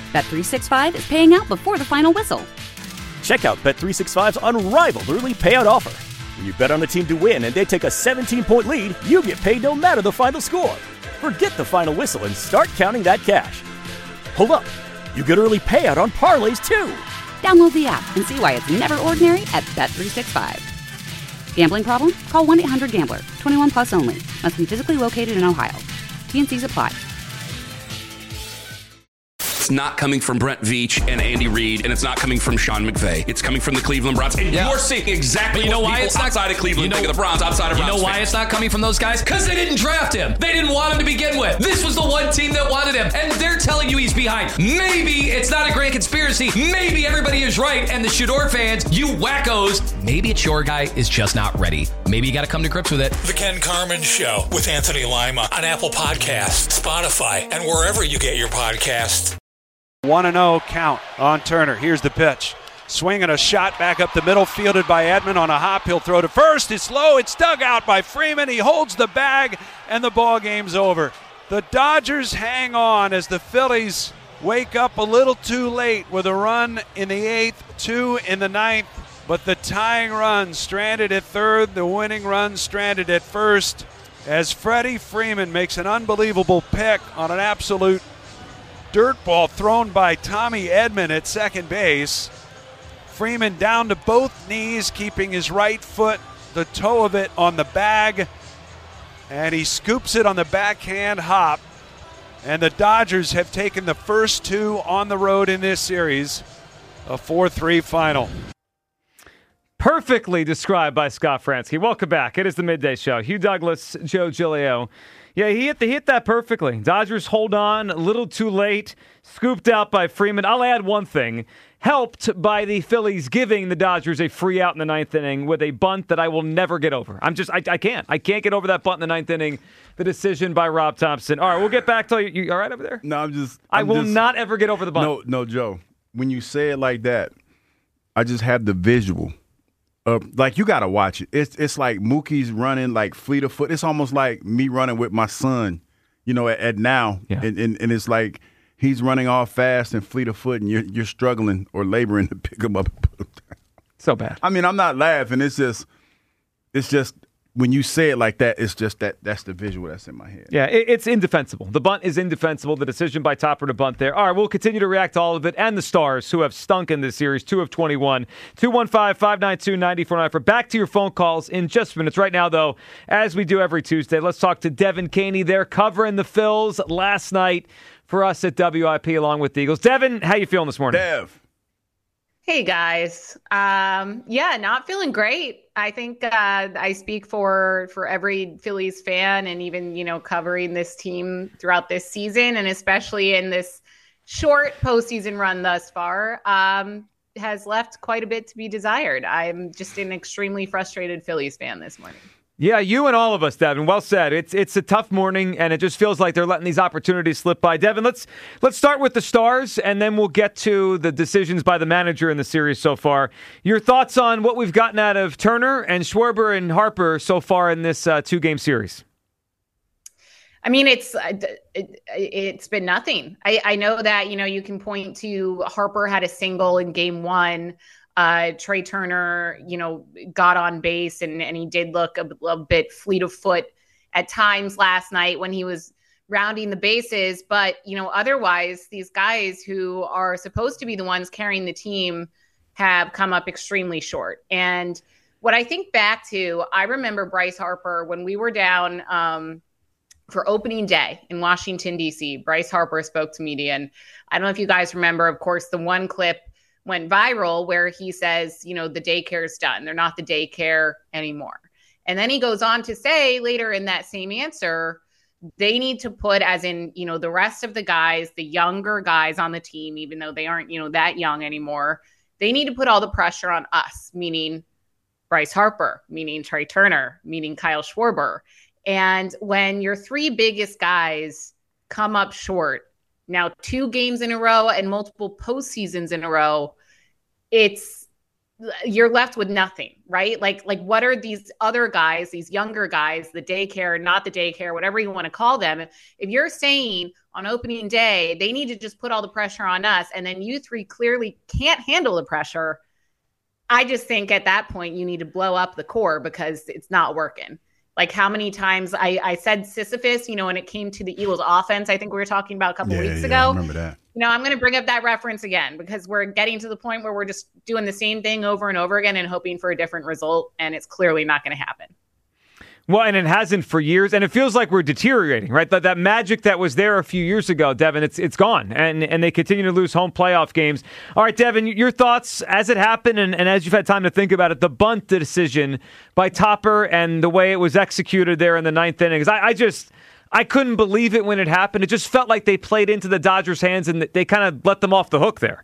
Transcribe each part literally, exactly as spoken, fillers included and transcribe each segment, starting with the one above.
Bet three sixty-five is paying out before the final whistle. Check out Bet three sixty-five's unrivaled early payout offer. When you bet on a team to win and they take a seventeen-point lead, you get paid no matter the final score. Forget the final whistle and start counting that cash. Hold up. You get early payout on parlays, too. Download the app and see why it's never ordinary at Bet three sixty-five. Gambling problem? Call one eight hundred gambler. twenty-one plus only. Must be physically located in Ohio. T and Cs apply. It's not coming from Brent Veach and Andy Reid, and it's not coming from Sean McVay. It's coming from the Cleveland Browns. And yeah. you're seeing exactly you know what why people it's not, outside of Cleveland you know, think of the Browns, outside of You Browns know why fans. it's not coming from those guys? Because they didn't draft him. They didn't want him to begin with. This was the one team that wanted him, and they're telling you he's behind. Maybe it's not a grand conspiracy. Maybe everybody is right, and the Shador fans, you wackos, maybe it's your guy is just not ready. Maybe you got to come to grips with it. The Ken Carman Show with Anthony Lima on Apple Podcasts, Spotify, and wherever you get your podcasts. one and oh count on Turner. Here's the pitch. Swinging a shot back up the middle, fielded by Edman on a hop. He'll throw to first. It's low. It's dug out by Freeman. He holds the bag, and the ball game's over. The Dodgers hang on as the Phillies wake up a little too late with a run in the eighth, two in the ninth. But the tying run stranded at third, the winning run stranded at first, as Freddie Freeman makes an unbelievable pick on an absolute dirt ball thrown by Tommy Edman at second base. Freeman down to both knees, keeping his right foot, the toe of it, on the bag. And he scoops it on the backhand hop. And the Dodgers have taken the first two on the road in this series. A four three final. Perfectly described by Scott Fransky. Welcome back. It is the Midday Show. Hugh Douglas, Joe Giglio. Yeah, he hit, the, he hit that perfectly. Dodgers hold on a little too late, scooped out by Freeman. I'll add one thing. Helped by the Phillies giving the Dodgers a free out in the ninth inning with a bunt that I will never get over. I'm just, I, I can't. I can't get over that bunt in the ninth inning. The decision by Rob Thompson. All right, we'll get back to you. You all right over there? No, I'm just. I'm I will just, not ever get over the bunt. No, no, Joe. When you say it like that, I just have the visual. Uh, like, you got to watch it. It's it's like Mookie's running like fleet of foot. It's almost like me running with my son, you know, at, at now. Yeah. And, and and it's like he's running all fast and fleet of foot, and you're, you're struggling or laboring to pick him up and put him down. So bad. I mean, I'm not laughing. It's just, it's just, when you say it like that, it's just that that's the visual that's in my head. Yeah, it, it's indefensible. The bunt is indefensible. The decision by Topper to bunt there. All right, we'll continue to react to all of it and the Stars, who have stunk in this series, two of twenty-one. two one five, five nine two, nine four nine. For back to your phone calls in just minutes. Right now, though, as we do every Tuesday, let's talk to Devin Caney. They're covering the Phils last night for us at W I P along with the Eagles. Devin, how you feeling this morning? Dev. Hey, guys. Um, yeah, not feeling great. I think uh, I speak for for every Phillies fan, and even, you know, covering this team throughout this season, and especially in this short postseason run thus far, um, has left quite a bit to be desired. I'm just an extremely frustrated Phillies fan this morning. Yeah, you and all of us, Devin. Well said. It's it's a tough morning, and it just feels like they're letting these opportunities slip by. Devin, let's let's start with the Stars, and then we'll get to the decisions by the manager in the series so far. Your thoughts on what we've gotten out of Turner and Schwarber and Harper so far in this uh, two-game series? I mean, it's it, it's been nothing. I, I know that, you know, you can point to Harper had a single in game one. Uh, Trey Turner, you know, got on base and, and he did look a, a bit fleet of foot at times last night when he was rounding the bases. But, you know, otherwise, these guys who are supposed to be the ones carrying the team have come up extremely short. And what I think back to, I remember Bryce Harper when we were down um, for opening day in Washington, D C. Bryce Harper spoke to media. And I don't know if you guys remember, of course, the one clip went viral where he says, you know, the daycare is done. They're not the daycare anymore. And then he goes on to say later in that same answer, they need to put, as in, you know, the rest of the guys, the younger guys on the team, even though they aren't, you know, that young anymore, they need to put all the pressure on us, meaning Bryce Harper, meaning Trey Turner, meaning Kyle Schwarber. And when your three biggest guys come up short, now two games in a row and multiple postseasons in a row, it's you're left with nothing, right? Like, like what are these other guys, these younger guys, the daycare, not the daycare, whatever you want to call them. If you're saying on opening day, they need to just put all the pressure on us, and then you three clearly can't handle the pressure, I just think at that point you need to blow up the core because it's not working. Like how many times I, I said Sisyphus, you know, when it came to the Eagles offense, I think we were talking about a couple yeah, weeks yeah, ago. I remember that. You know, I'm going to bring up that reference again because we're getting to the point where we're just doing the same thing over and over again and hoping for a different result. And it's clearly not going to happen. Well, and it hasn't for years, and it feels like we're deteriorating, right? That that magic that was there a few years ago, Devin, it's it's gone, and and they continue to lose home playoff games. All right, Devin, your thoughts as it happened, and, and as you've had time to think about it, the bunt decision by Topper and the way it was executed there in the ninth inning. I, I just, I couldn't believe it when it happened. It just felt like they played into the Dodgers' hands, and they kind of let them off the hook there.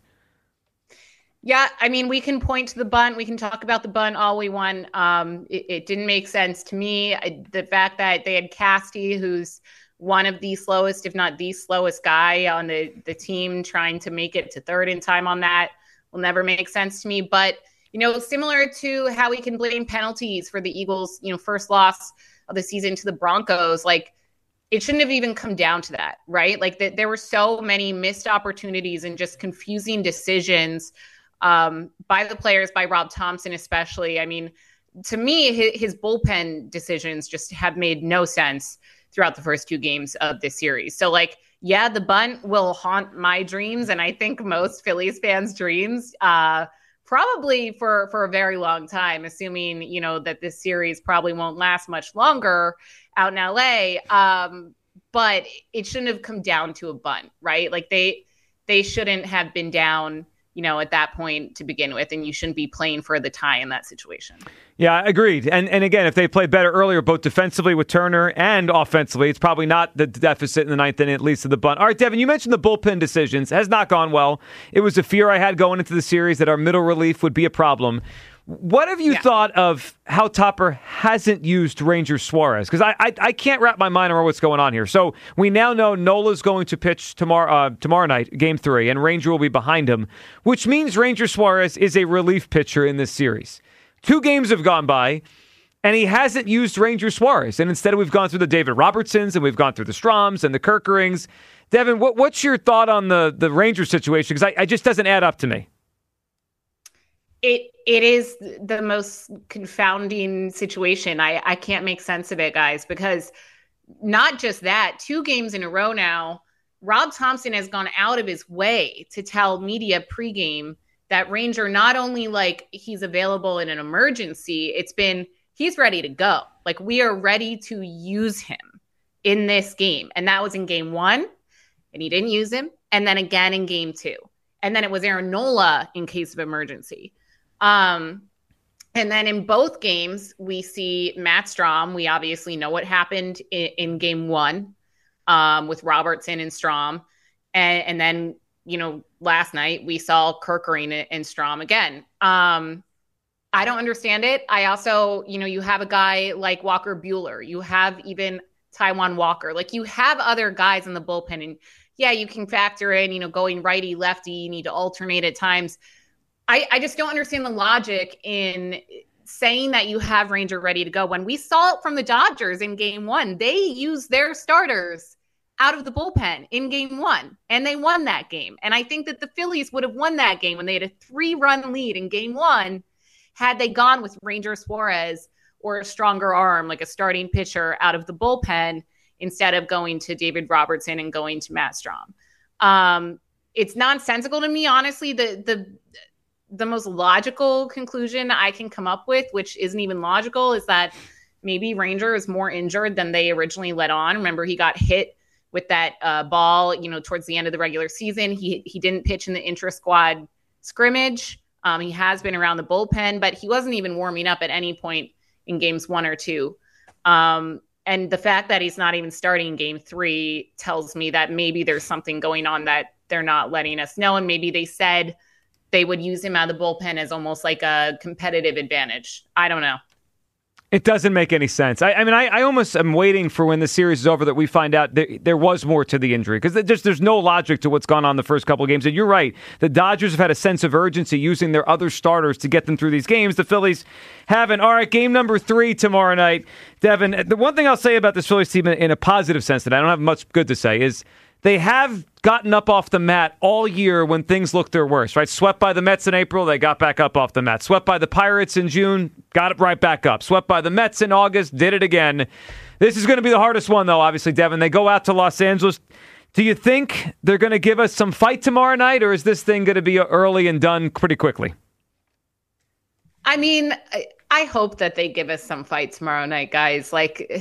Yeah, I mean, we can point to the bunt. We can talk about the bunt all we want. Um, it, it didn't make sense to me. I, the fact that they had Casty, who's one of the slowest, if not the slowest guy on the, the team, trying to make it to third in time on that will never make sense to me. But, you know, similar to how we can blame penalties for the Eagles, you know, first loss of the season to the Broncos, like, it shouldn't have even come down to that, right? Like, the, there were so many missed opportunities and just confusing decisions um, by the players, by Rob Thompson especially. I mean, to me, his, his bullpen decisions just have made no sense throughout the first two games of this series. So, like, yeah, the bunt will haunt my dreams, and I think most Phillies fans' dreams, uh, probably for, for a very long time, assuming, you know, that this series probably won't last much longer out in L A. Um, but it shouldn't have come down to a bunt, right? Like, they they shouldn't have been down, you know, at that point to begin with, and you shouldn't be playing for the tie in that situation. Yeah, agreed. And and again, if they played better earlier, both defensively with Turner and offensively, it's probably not the deficit in the ninth inning, at least to the bunt. All right, Devin, you mentioned the bullpen decisions. Has not gone well. It was a fear I had going into the series that our middle relief would be a problem. What have you yeah. thought of how Topper hasn't used Ranger Suarez? Because I, I I can't wrap my mind around what's going on here. So we now know Nola's going to pitch tomorrow uh, tomorrow night, game three, and Ranger will be behind him, which means Ranger Suarez is a relief pitcher in this series. Two games have gone by, and he hasn't used Ranger Suarez. And instead, we've gone through the David Robertsons, and we've gone through the Stroms and the Kerkerings. Devin, what, what's your thought on the, the Ranger situation? Because I, I just doesn't add up to me. It it is the most confounding situation. I, I can't make sense of it, guys, because not just that, two games in a row now, Rob Thompson has gone out of his way to tell media pregame that Ranger, not only like he's available in an emergency, it's been he's ready to go. Like, we are ready to use him in this game. And that was in game one, and he didn't use him. And then again in game two. And then it was Aaron Nola in case of emergency. Um, and then in both games, we see Matt Strom. We obviously know what happened in, in game one um, with Robertson and Strom. And, and then, you know, last night we saw Kerkering and Strom again. Um, I don't understand it. I also, you know, you have a guy like Walker Buehler. You have even Taijuan Walker. Like, you have other guys in the bullpen. And yeah, you can factor in, you know, going righty, lefty. You need to alternate at times. I, I just don't understand the logic in saying that you have Ranger ready to go. When we saw it from the Dodgers in game one, they used their starters out of the bullpen in game one, and they won that game. And I think that the Phillies would have won that game when they had a three-run lead in game one had they gone with Ranger Suarez or a stronger arm, like a starting pitcher out of the bullpen, instead of going to David Robertson and going to Matt Strom. Um, it's nonsensical to me, honestly. The the the most logical conclusion I can come up with, which isn't even logical, is that maybe Ranger is more injured than they originally let on. Remember, he got hit with that uh, ball, you know, towards the end of the regular season. He he didn't pitch in the intra-squad scrimmage. Um, he has been around the bullpen, but he wasn't even warming up at any point in games one or two. Um, and the fact that he's not even starting in game three tells me that maybe there's something going on that they're not letting us know. And maybe they said they would use him out of the bullpen as almost like a competitive advantage. I don't know. It doesn't make any sense. I, I mean, I, I almost am waiting for when the series is over that we find out there, there was more to the injury, because just there's no logic to what's gone on the first couple of games. And you're right, the Dodgers have had a sense of urgency using their other starters to get them through these games. The Phillies haven't. All right, game number three tomorrow night. Devin, the one thing I'll say about this Phillies team in a positive sense that I don't have much good to say is they have gotten up off the mat all year when things look their worst, right? Swept by the Mets in April, they got back up off the mat. Swept by the Pirates in June, got it right back up. Swept by the Mets in August, did it again. This is going to be the hardest one, though, obviously, Devin. They go out to Los Angeles. Do you think they're going to give us some fight tomorrow night, or is this thing going to be early and done pretty quickly? I mean, I, I hope that they give us some fight tomorrow night, guys. Like...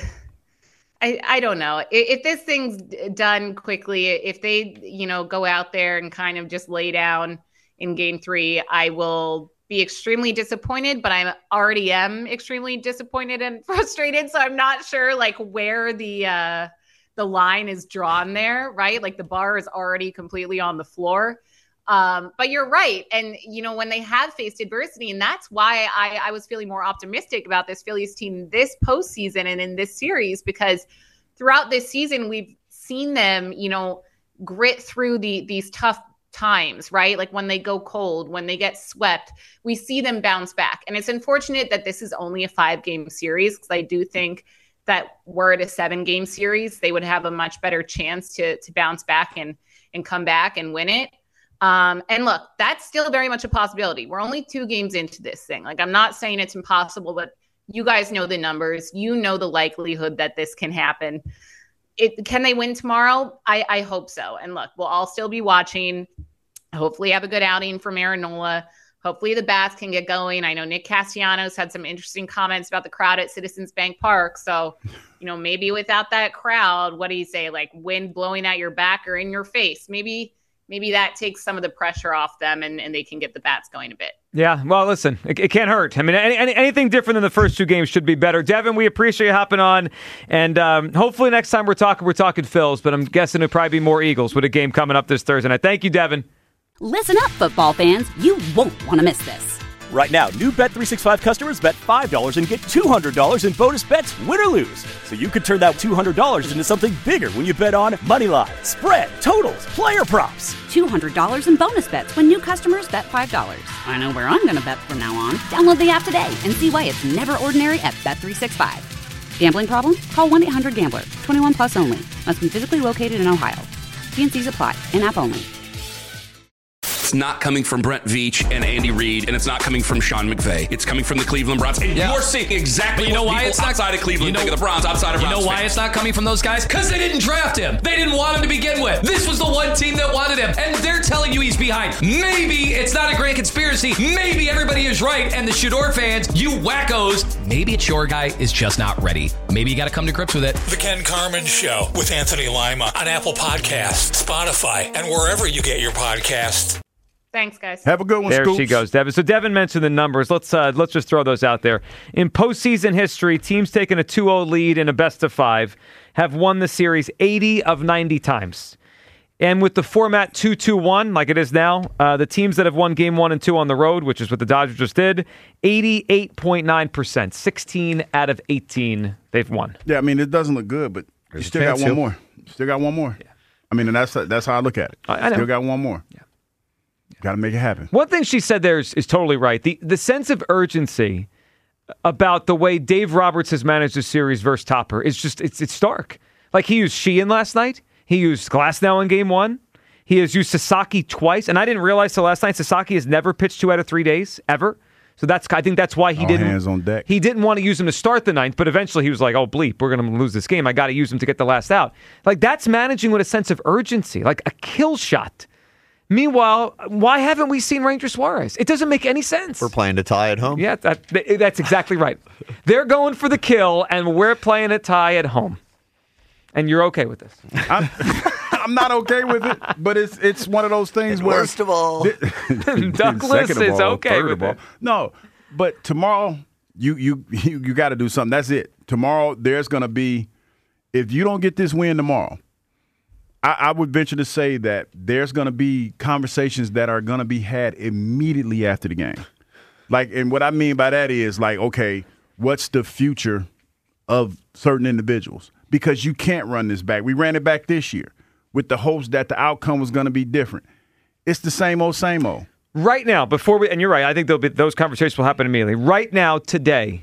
I, I don't know. If, if this thing's done quickly, if they, you know, go out there and kind of just lay down in game three, I will be extremely disappointed, but I already am extremely disappointed and frustrated. So I'm not sure like where the, uh, the line is drawn there, right? Like the bar is already completely on the floor. Um, but you're right. And, you know, when they have faced adversity, and that's why I, I was feeling more optimistic about this Phillies team this postseason and in this series, because throughout this season, we've seen them, you know, grit through the these tough times, right? Like when they go cold, when they get swept, we see them bounce back. And it's unfortunate that this is only a five game series, because I do think that were it a seven game series, they would have a much better chance to to bounce back and and come back and win it. Um, and look, that's still very much a possibility. We're only two games into this thing. Like, I'm not saying it's impossible, but you guys know the numbers. You know the likelihood that this can happen. It, can they win tomorrow? I, I hope so. And look, we'll all still be watching. Hopefully have a good outing from Aaron Nola. Hopefully the Bats can get going. I know Nick Castellanos had some interesting comments about the crowd at Citizens Bank Park. So, you know, maybe without that crowd, what do you say? Like wind blowing at your back or in your face? Maybe Maybe that takes some of the pressure off them and, and they can get the Bats going a bit. Yeah, well, listen, it, it can't hurt. I mean, any, any, anything different than the first two games should be better. Devin, we appreciate you hopping on. And um, hopefully next time we're talking, we're talking Phils. But I'm guessing it'll probably be more Eagles with a game coming up this Thursday night. Thank you, Devin. Listen up, football fans. You won't want to miss this. Right now, new Bet three sixty-five customers bet five dollars and get two hundred dollars in bonus bets, win or lose. So you could turn that two hundred dollars into something bigger when you bet on money line, spread, totals, player props. two hundred dollars in bonus bets when new customers bet five dollars. I know where I'm going to bet from now on. Download the app today and see why it's never ordinary at Bet three sixty-five. Gambling problem? Call one eight hundred gambler. twenty-one plus only. Must be physically located in Ohio. T N Cs apply. In-app only. It's not coming from Brent Veach and Andy Reid, and it's not coming from Sean McVay. It's coming from the Cleveland Browns. And yeah. You're seeing exactly you know what why people it's not, outside of Cleveland you know, think of the Browns, outside of You Browns know why fans. it's not coming from those guys? Because they didn't draft him. They didn't want him to begin with. This was the one team that wanted him, and they're telling you he's behind. Maybe it's not a grand conspiracy. Maybe everybody is right, and the Shador fans, you wackos, maybe it's your guy is just not ready. Maybe you got to come to grips with it. The Ken Carman Show with Anthony Lima on Apple Podcasts, Spotify, and wherever you get your podcasts. Thanks, guys. Have a good one, There Scoops. she goes, Devin. So Devin mentioned the numbers. Let's uh, let's just throw those out there. In postseason history, teams taking a two oh lead in a best of five have won the series eighty of ninety times. And with the format two two one, like it is now, uh, the teams that have won game one and two on the road, which is what the Dodgers just did, eighty-eight point nine percent, sixteen out of eighteen they've won. Yeah, I mean, it doesn't look good, but you still got one more. You still got one more. Yeah. I mean, and that's that's how I look at it. I, I know. Still got one more. Yeah. Got to make it happen. One thing she said there is, is totally right. The the sense of urgency about the way Dave Roberts has managed the series versus Topper is just, it's it's stark. Like he used Sheehan last night. He used Glasnow in game one. He has used Sasaki twice. And I didn't realize till last night Sasaki has never pitched two out of three days, ever. So that's I think that's why he All didn't hands on deck. He didn't want to use him to start the ninth, but eventually he was like, oh, bleep, we're going to lose this game. I got to use him to get the last out. Like that's managing with a sense of urgency, like a kill shot. Meanwhile, why haven't we seen Ranger Suarez? It doesn't make any sense. We're playing to tie at home. Yeah, that, that's exactly right. They're going for the kill, and we're playing a tie at home. And you're okay with this? I'm, I'm not okay with it, but it's it's one of those things and where... First of all... Douglas is all, okay with it. No, but tomorrow, you, you, you, you got to do something. That's it. Tomorrow, there's going to be... If you don't get this win tomorrow, I would venture to say that there's going to be conversations that are going to be had immediately after the game. Like, and what I mean by that is like, okay, what's the future of certain individuals? Because you can't run this back. We ran it back this year with the hopes that the outcome was going to be different. It's the same old, same old. Right now, before we, and you're right, I think be, those conversations will happen immediately. Right now, today,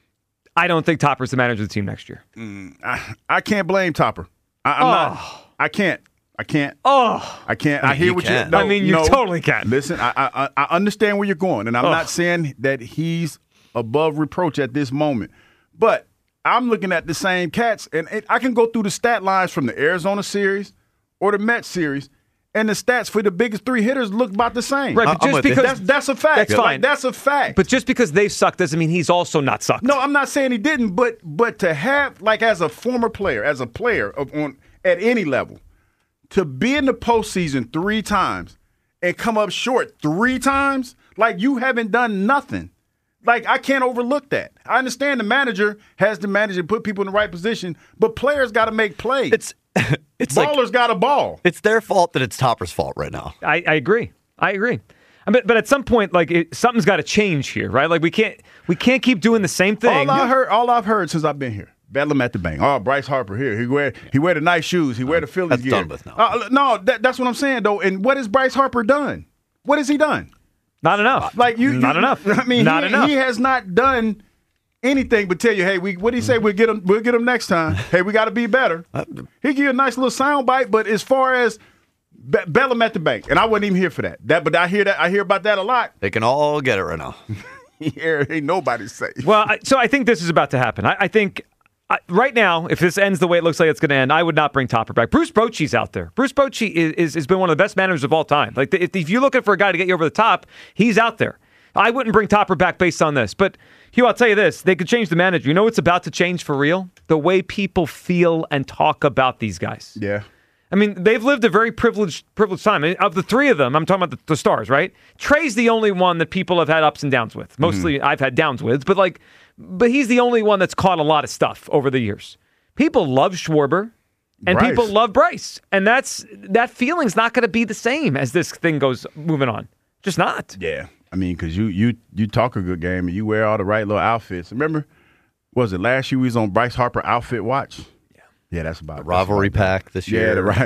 I don't think Topper's the manager of the team next year. Mm, I, I can't blame Topper. I, I'm oh. not. I can't. I can't. Oh, I can't. I, mean, I hear you what can. you. No, I mean, you no. totally can. Listen, I, I I understand where you're going, and I'm oh. not saying that he's above reproach at this moment, but I'm looking at the same cats, and it, I can go through the stat lines from the Arizona series or the Mets series, and the stats for the biggest three hitters look about the same. Right, but I'm just because that's, that's a fact. That's Like, fine. that's a fact. But just because they've sucked doesn't mean he's also not sucked. No, I'm not saying he didn't, but but to have, like, as a former player, as a player of, on at any level, to be in the postseason three times and come up short three times, like you haven't done nothing. Like, I can't overlook that. I understand the manager has to manage and put people in the right position, but players got to make plays. It's it's Ballers like, got a ball. It's their fault that it's Topper's fault right now. I, I agree. I agree. I mean, but at some point, like it, something's got to change here, right? Like we can't we can't keep doing the same thing. All I heard, all I've heard since I've been here, Bedlam at the bank. Oh, Bryce Harper here. He wear he wear the nice shoes. He wear the Phillies That's gear. done with now. Uh, no, that, that's what I'm saying though. And what has Bryce Harper done? What has he done? Not enough. Like you, not you, enough. I mean, not he, enough. he has not done anything but tell you, hey, we what did he say? We'll get him. We'll get him next time. Hey, we got to be better. He give you a nice little sound bite, but as far as Be- Bellum at the bank, and I wasn't even here for that. That, but I hear that. I hear about that a lot. They can all get it right now. Here, ain't nobody safe. Well, I, so I think this is about to happen. I, I think I, right now, if this ends the way it looks like it's going to end, I would not bring Topper back. Bruce Bochy's out there. Bruce Bochy is, is has been one of the best managers of all time. Like if, if you're looking for a guy to get you over the top, he's out there. I wouldn't bring Topper back based on this. But, Hugh, I'll tell you this. They could change the manager. You know what's about to change for real? The way people feel and talk about these guys. Yeah. I mean, they've lived a very privileged privileged time. I mean, of the three of them, I'm talking about the, the stars, right? Trey's the only one that people have had ups and downs with. Mostly mm-hmm. I've had downs with. But, like, but he's the only one that's caught a lot of stuff over the years. People love Schwarber. And Bryce. People love Bryce. And that's that feeling's not going to be the same as this thing goes moving on. Just not. Yeah. I mean, because you you you talk a good game and you wear all the right little outfits. Remember, was it last year we was on Bryce Harper outfit watch? Yeah. Yeah, that's about the rivalry about pack this year. Yeah, the right.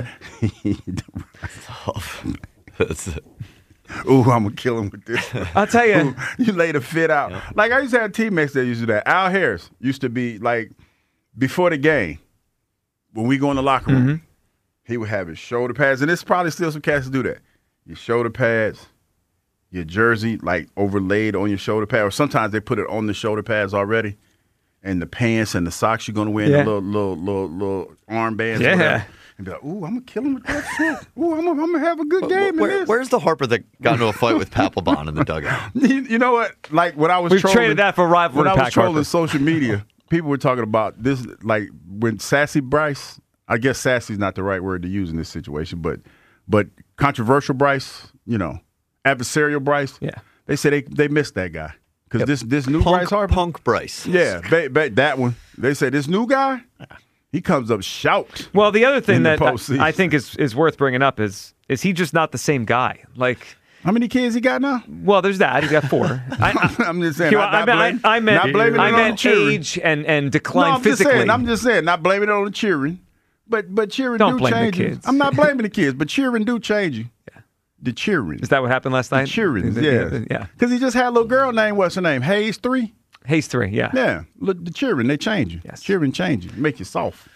That's it. Ooh, I'm going to kill him with this. I'll tell you. Ooh, you laid a fit out. Yeah. Like, I used to have teammates that used to do that. Al Harris used to be, like, before the game, when we go in the locker room, mm-hmm. he would have his shoulder pads. And there's probably still some cats that do that. Your shoulder pads, your jersey, like, overlaid on your shoulder pad. Or sometimes they put it on the shoulder pads already. And the pants and the socks you're going to wear, yeah. and the little, little, little, little armbands. Yeah. Or whatever. And be like, ooh, I'm going to kill him with that shit. Ooh, I'm going to have a good game Where, in this. Where's the Harper that got into a fight with Papelbon in the dugout? You, you know what? Like, when I was We've trolling. traded that for rivalry When I was pack, trolling Harper. social media, people were talking about this, like, when Sassy Bryce, I guess Sassy's not the right word to use in this situation, but but controversial Bryce, you know, adversarial Bryce. Yeah. They said they, they missed that guy. Because Yep. this, this new Punk, Bryce Harper. Punk Bryce. Yeah, ba- ba- that one. They said this new guy, he comes up shout. Well, the other thing in the that I, postseason. I think is, is worth bringing up is is he just not the same guy? Like, How many kids he got now? well, there's that. He's got four. I, I'm just saying. Hugh, not, I, not meant, blame- I, I meant, not blaming I it on meant cheering. age and, and decline no, I'm physically. Just saying, I'm just saying, not blaming it on the cheering. But but cheering Don't do blame the change you. kids. I'm not blaming the kids, but cheering do change you. Yeah. The cheering. Is that what happened last The night? cheering, The- yeah. yeah. Because he just had a little girl named, what's her name? Hayes three? Hayes three, yeah. Yeah. Look, the cheering, they change you. Yes. Cheering change you. Make you soft.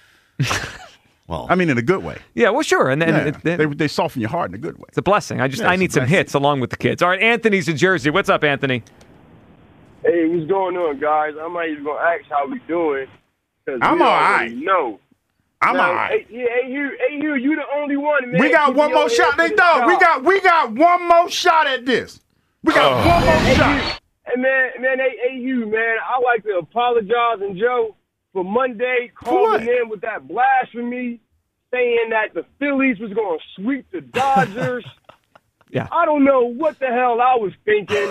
Well, I mean, in a good way. Yeah, well, sure. And then Yeah. it, it, they, they soften your heart in a good way. it's a blessing. I just Yeah, I it's need a some blessing. hits along with the kids. All right, Anthony's in Jersey. What's up, Anthony? Hey, what's going on, guys? I'm not even gonna ask how we doing. 'Cause I'm we all already right. know. I'm Now, all right. Hey, yeah, hey, you, hey, you, you the only one, man. We got Keep one me more on shot. here They for dog. this We job. got we got one more shot at this. We got Uh, one more hey, shot. you, hey, man, man, hey, hey, you, man. I like to apologize, and Joe, for Monday calling in with that blasphemy, saying that the Phillies was going to sweep the Dodgers. Yeah. I don't know what the hell I was thinking.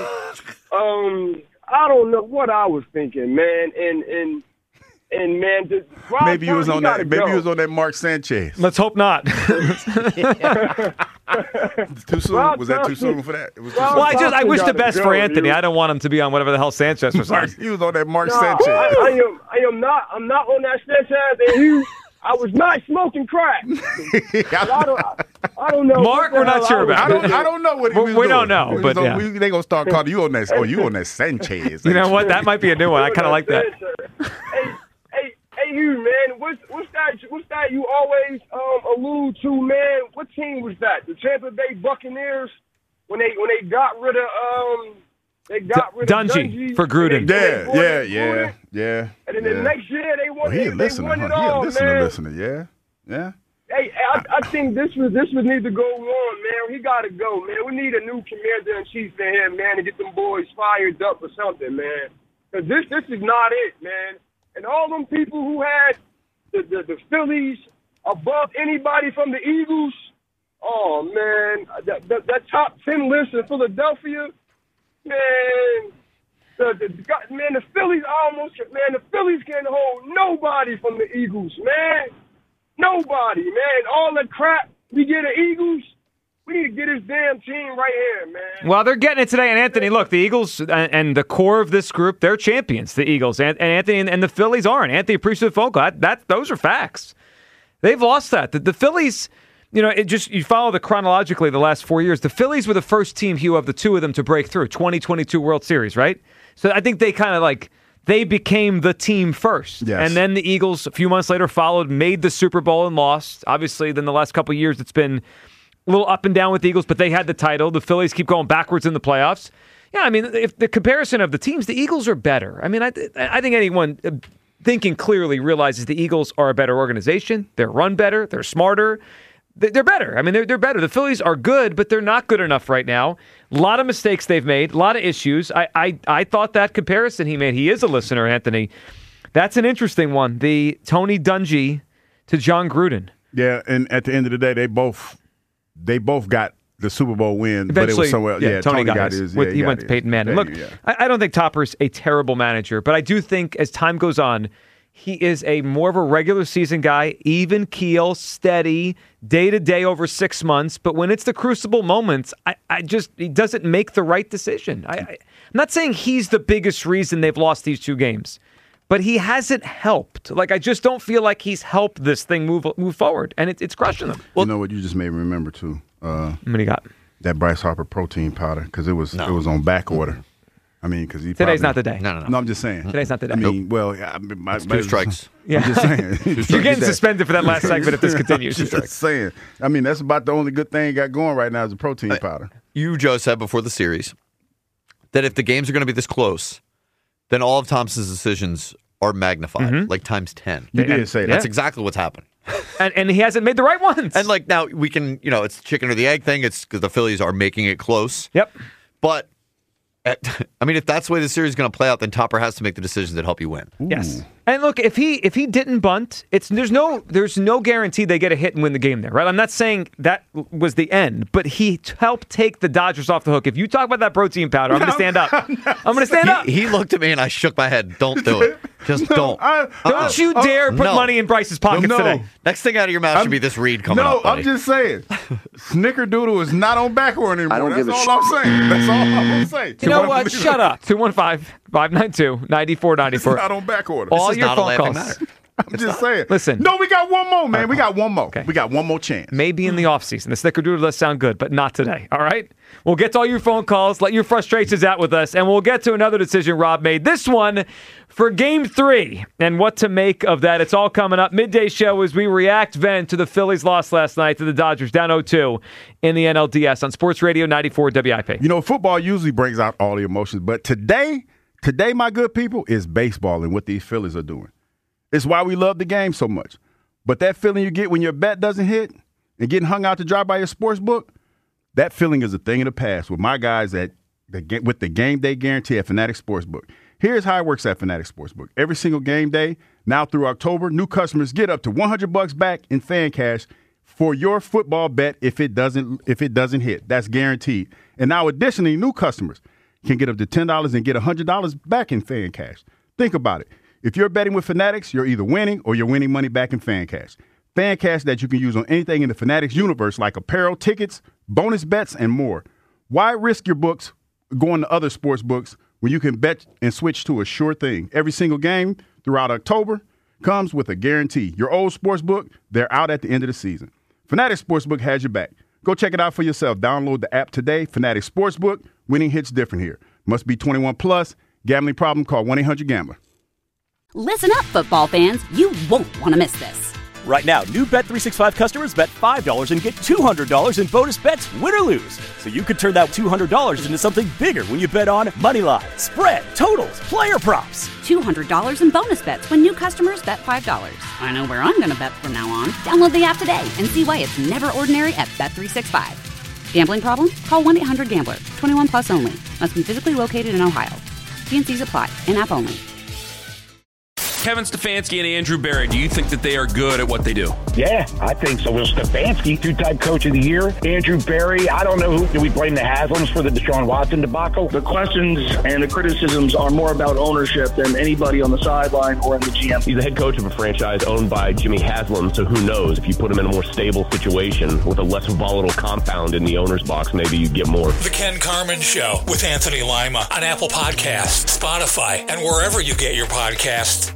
Um, I don't know what I was thinking, man. And and and man, just, Rob Maybe you was Purdy on gotta that. Maybe go. you was on that Mark Sanchez. Let's hope not. Too soon? Rob was that too Thompson- soon for that? It was too Rob soon. Well, I just I wish the Thompson best gotta for go, Anthony. dude. I don't want him to be on whatever the hell Sanchez was on. He was on that Mark Nah, Sanchez. I, I am. I am not. I'm not on that Sanchez. And you, I was not smoking crack. But I don't. I, I don't know. Mark, what the we're not hell sure I was about I doing. don't. I don't know what he We- was we doing. don't know, He was but on- yeah. we, they gonna start calling you on that. Oh, you on that Sanchez? You know what? That might be a new one. I kind of like that. Hey, hey, hey, you man. What's what's that? What's that? You always um, allude to, man. What team was that? The Tampa Bay Buccaneers when they when they got rid of um they got rid of Dungy Dungy for Gruden. and they- Yeah, they brought yeah, in yeah, Gruden, yeah. And then the yeah. next year they won. Oh, he they, a they listener, won huh? it He a all, listener, man. listener. Yeah, yeah. Hey, I, I think this was this would need to go on, man. He got to go, man. We need a new commander in chief in here, man, to get them boys fired up or something, man. Because this this is not it, man. And all them people who had the, the, the Phillies above anybody from the Eagles, oh man, that, that, that top ten list in Philadelphia, man. The, the, the man, the Phillies almost, man, the Phillies can't hold nobody from the Eagles, man. Nobody, man. All the crap we get the Eagles, we need to get this damn team right here, man. Well, they're getting it today. And Anthony, look, the Eagles and, and the core of this group, they're champions, the Eagles. And, and Anthony and, and the Phillies aren't. Anthony appreciative phone call. That, that, those are facts. They've lost that. The, the Phillies, you know, it just you follow the chronologically the last four years. The Phillies were the first team, Hugh, of the two of them to break through. twenty twenty-two World Series, right? So I think they kind of like, they became the team first. Yes. And then the Eagles, a few months later, followed, made the Super Bowl and lost. Obviously, then the last couple of years, it's been a little up and down with the Eagles, but they had the title. The Phillies keep going backwards in the playoffs. Yeah, I mean, if the comparison of the teams, the Eagles are better. I mean, I, I think anyone thinking clearly realizes the Eagles are a better organization. They're run better. They're smarter. They're better. I mean, they're, they're better. The Phillies are good, but they're not good enough right now. A lot of mistakes they've made, a lot of issues. I, I, I thought that comparison he made, he is a listener, Anthony. That's an interesting one. The Tony Dungy to John Gruden. Yeah, and at the end of the day, they both they both got the Super Bowl win, but it Eventually, was somewhere else. yeah, Yeah, Tony, got, got his. his. With, Yeah, he got went to his. Peyton Manning. There Look, you go. I, I don't think Topper's a terrible manager, but I do think as time goes on, he is a more of a regular season guy, even keel, steady, day to day over six months. But when it's the crucible moments, I, I just he doesn't make the right decision. I, I, I'm not saying he's the biggest reason they've lost these two games, but he hasn't helped. Like I just don't feel like he's helped this thing move move forward, and it, it's crushing them. You know what? You just made me remember too. Uh, What do you got? that Bryce Harper protein powder because it was No. it was on back order. I mean, because he Today's probably- not the day. No, no, no. No, I'm just saying. Today's not the day. I mean, well, I mean, my, It's my- two strikes. Yeah. I'm just saying. You're getting suspended for that last segment if this continues. Just saying. I mean, that's about the only good thing he got going right now is the protein powder. You, Joe, said before the series that if the games are going to be this close, then all of Thompson's decisions are magnified, Mm-hmm. like times ten. You did say that. That's exactly what's happened. And, and he hasn't made the right ones. And like now we can, you know, it's the chicken or the egg thing. It's because the Phillies are making it close. Yep. But at, I mean, if that's the way the series is going to play out, then Topper has to make the decisions that help you win. Yes. And look, if he if he didn't bunt, it's there's no there's no guarantee they get a hit and win the game there, right? I'm not saying that was the end, but he t- helped take the Dodgers off the hook. If you talk about that protein powder, I'm going to stand up. I'm going to stand up. He, he looked at me and I shook my head. Don't do it. Just don't. I- Don't you uh, dare put no. money in Bryce's pockets No. today. Next thing out of your mouth should be this read coming no, up. buddy. I'm just saying. Snickerdoodle is not on back order anymore. I don't That's give a all I'm saying. That's all I'm going to say. You know what? Shut up. two one five, five nine two, nine four nine It's four. not on back order. All This is your not a phone laughing calls. matter. I'm just saying. Listen. No, we got one more, man. We got one more. Okay. We got one more chance. Maybe in the offseason. The Snickerdoodle does sound good, but not today. All right? We'll get to all your phone calls, let your frustrations out with us, and we'll get to another decision Rob made. This one for game three and what to make of that. It's all coming up. Midday show as we react then to the Phillies' loss last night to the Dodgers down oh two in the N L D S on Sports Radio ninety-four W I P. You know, football usually brings out all the emotions, but today, today, my good people, is baseball and what these Phillies are doing. It's why we love the game so much. But that feeling you get when your bet doesn't hit and getting hung out to dry by your sports book, that feeling is a thing of the past with my guys at the with the game day guarantee at Fanatic Sportsbook. Here's how it works at Fanatic Sportsbook. Every single game day, now through October, new customers get up to one hundred bucks back in fan cash for your football bet if it doesn't if it doesn't hit. That's guaranteed. And now additionally, new customers can get up to ten dollars and get one hundred dollars back in fan cash. Think about it. If you're betting with Fanatics, you're either winning or you're winning money back in fan cash. Fan cash that you can use on anything in the Fanatics universe like apparel, tickets, bonus bets, and more. Why risk your books going to other sports books when you can bet and switch to a sure thing? Every single game throughout October comes with a guarantee. Your old sports book, they're out at the end of the season. Fanatics Sportsbook has your back. Go check it out for yourself. Download the app today. Fanatics Sportsbook. Winning hits different here. Must be twenty-one plus. Gambling problem? Call one eight hundred gambler. Listen up, football fans. You won't want to miss this. Right now, new Bet three sixty-five customers bet five dollars and get two hundred dollars in bonus bets, win or lose. So you could turn that two hundred dollars into something bigger when you bet on money line, spread, totals, player props. two hundred dollars in bonus bets when new customers bet five dollars. I know where I'm going to bet from now on. Download the app today and see why it's never ordinary at Bet three sixty-five. Gambling problem? Call one eight hundred gambler. twenty-one plus only. Must be physically located in Ohio. T and C's apply. In-app only. Kevin Stefanski and Andrew Berry, do you think that they are good at what they do? Yeah, I think so. Well, Stefanski, two-time coach of the year. Andrew Berry, I don't know who. Do we blame the Haslams for the Deshaun Watson debacle? The questions and the criticisms are more about ownership than anybody on the sideline or in the G M. He's the head coach of a franchise owned by Jimmy Haslam, so who knows? If you put him in a more stable situation with a less volatile compound in the owner's box, maybe you get more. The Ken Carman Show with Anthony Lima on Apple Podcasts, Spotify, and wherever you get your podcasts.